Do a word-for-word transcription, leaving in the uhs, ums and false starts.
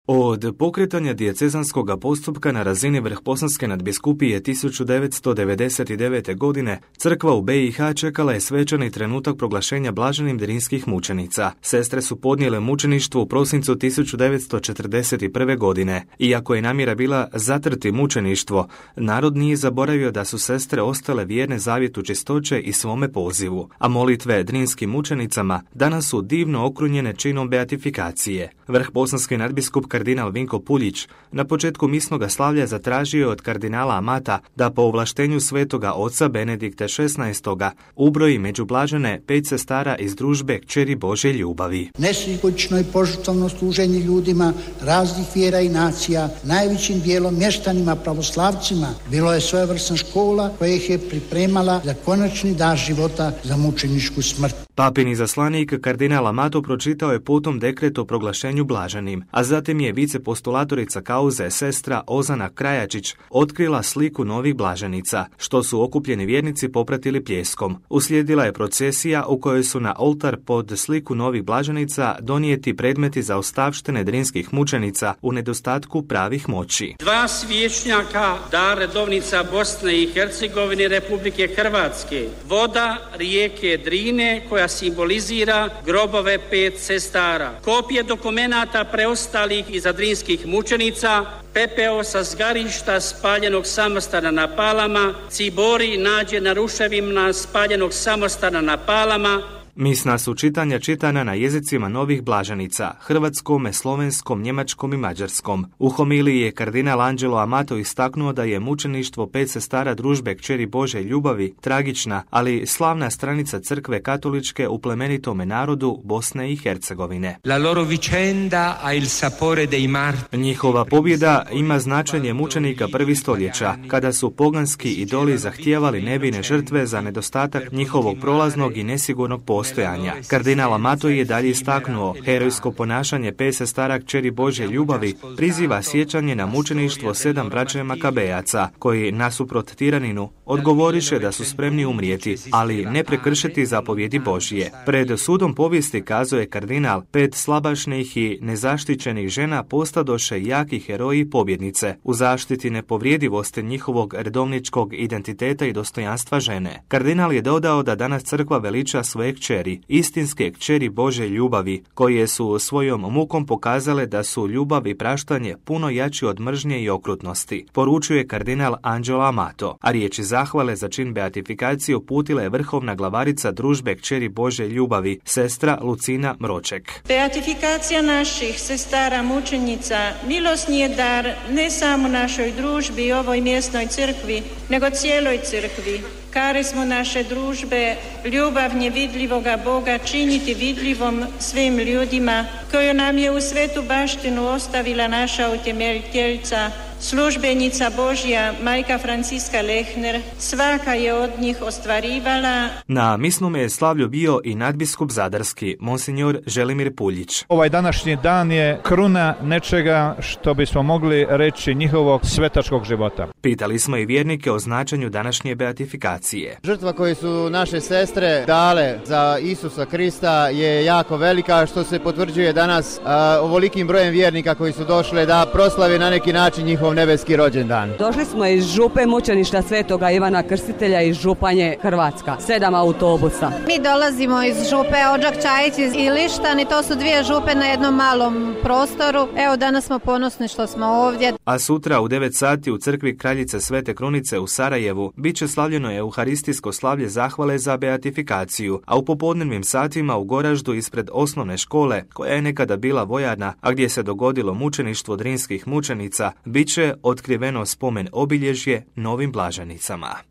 Od pokretanja dijecezanskog postupka na razini Vrhbosanske nadbiskupije tisuću devetsto devedeset devete. godine crkva u be i ha čekala je svečani trenutak proglašenja blaženim drinskih mučenica. Sestre su podnijele mučeništvo u prosincu tisuću devetsto četrdeset prve. godine. Iako je namjera bila zatrti mučeništvo, narod nije zaboravio da su sestre ostale vjerne zavjetu čistoće i svome pozivu, a molitve drinskim mučenicama danas su divno okrunjene činom beatifikacije. Vrhbosanski nadbiskup kardinal Vinko Puljić na početku misnoga slavlja zatražio je od kardinala Amata da po ovlaštenju svetoga oca Benedikta šesnaestoga ubroji među blažene pet sestara iz družbe Kćeri Božje ljubavi. Nesebično i požrtvovno služenje ljudima raznih vjera i nacija, najvećim dijelom mještanima pravoslavcima, bilo je svojevrsna škola koja ih je pripremala za konačni dar života, za mučeničku smrt. Papin izaslanik kardinal Amato pročitao je potom dekret o proglašenju blaženim, a zatim je vicepostulatorica kauze sestra Ozana Krajačić otkrila sliku novih blaženicama, što su okupljeni vjernici popratili pljeskom. Uslijedila je procesija u kojoj su na oltar pod sliku novih blaženicama donijeti predmeti za ostavštine drinskih mučenica u nedostatku pravih moći. Dva svječnjaka dar redovnica Bosne i Hercegovine Republike Hrvatske, voda rijeke Drine koja simbolizira grobove pet sestara, kopije dokumenata preostalih iz drinskih mučenica, pepeo sa zgarišta spaljenog samostana na Palama, cibori nađe na ruševima spaljenog samostana na Palama. Misna su čitanja čitana na jezicima novih blaženicama, hrvatskom, slovenskom, njemačkom i mađarskom. U homiliji je kardinal Anđelo Amato istaknuo da je mučeništvo pet sestara družbe Kćeri Božje ljubavi tragična, ali slavna stranica crkve katoličke u plemenitome narodu Bosne i Hercegovine. La loro vicenda ha il sapore dei martiri. Njihova pobjeda ima značenje mučenika prvih stoljeća, kada su poganski idoli zahtijevali nevine žrtve za nedostatak njihovog prolaznog i nesigurnog postojanja. Kardinal Amato je dalje istaknuo, herojsko ponašanje pet sestara Kćeri Božje ljubavi priziva sjećanje na mučeništvo sedam braće Makabejaca, koji nasuprot tiraninu odgovoriše da su spremni umrijeti, ali ne prekršiti zapovjedi Božje. Pred sudom povijesti, kazuje kardinal, pet slabašnih i nezaštićenih žena postadoše jaki heroji i pobjednice u zaštiti nepovrijedivosti njihovog redovničkog identiteta i dostojanstva žene. Kardinal je dodao da danas crkva veliča svoje kćeri, istinske kćeri Božje ljubavi, koje su svojom mukom pokazale da su ljubav i praštanje puno jači od mržnje i okrutnosti, poručuje kardinal Anđelo Amato, a riječi zahvale za čin beatifikacije uputila je vrhovna glavarica družbe Kćeri Božje ljubavi, sestra Lucina Mroček. Beatifikacija naših sestara mučenica milosni je dar ne samo našoj družbi i ovoj mjesnoj crkvi, nego cijeloj crkvi. Karizmu naše družbe, ljubav nevidljivoga Boga činiti vidljivom svim ljudima, koju nam je u svetu baštinu ostavila naša utemeljiteljica, službenica Božja, majka Franciska Lehner, svaka je od njih ostvarivala. Na misnome je slavlju bio i nadbiskup zadarski, monsinjor Želimir Puljić. Ovaj današnji dan je kruna nečega što bismo mogli reći njihovog svetačkog života. Pitali smo i vjernike o značenju današnje beatifikacije. Žrtva koju su naše sestre dale za Isusa Krista je jako velika, što se potvrđuje danas a, ovolikim brojem vjernika koji su došli da proslave na neki način njihov nebeski rođendan. Došli smo iz župe mučeništva Svetoga Ivana Krstitelja iz Županje, Hrvatska. Sedam autobusa. Mi dolazimo iz župe Odžak-Čajić i Lištan i to su dvije župe na jednom malom prostoru. Evo, danas smo ponosni što smo ovdje. A sutra u devet sati u crkvi Kraljice Svete Krunice u Sarajevu bit će slavljeno euharistijsko slavlje zahvale za beatifikaciju, a u popodnevnim satima u Goraždu ispred osnovne škole, koja je nekada bila vojarna, a gdje se dogodilo mučeništvo drinskih mučenica, bit će otkriveno spomen obilježje novim blaženicama.